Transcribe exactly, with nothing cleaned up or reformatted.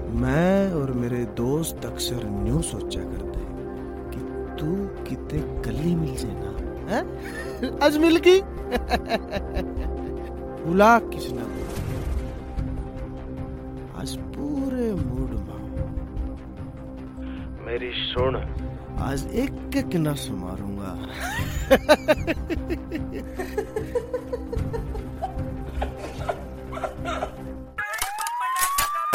मैं और मेरे दोस्त अक्सर न्यू सोचा करते कि तू कितने कली मिल जाए ना है? आज मिल गई बुला किसने बुला आज पूरे मूड में मेरी सुन आज एक एक नस मारूंगा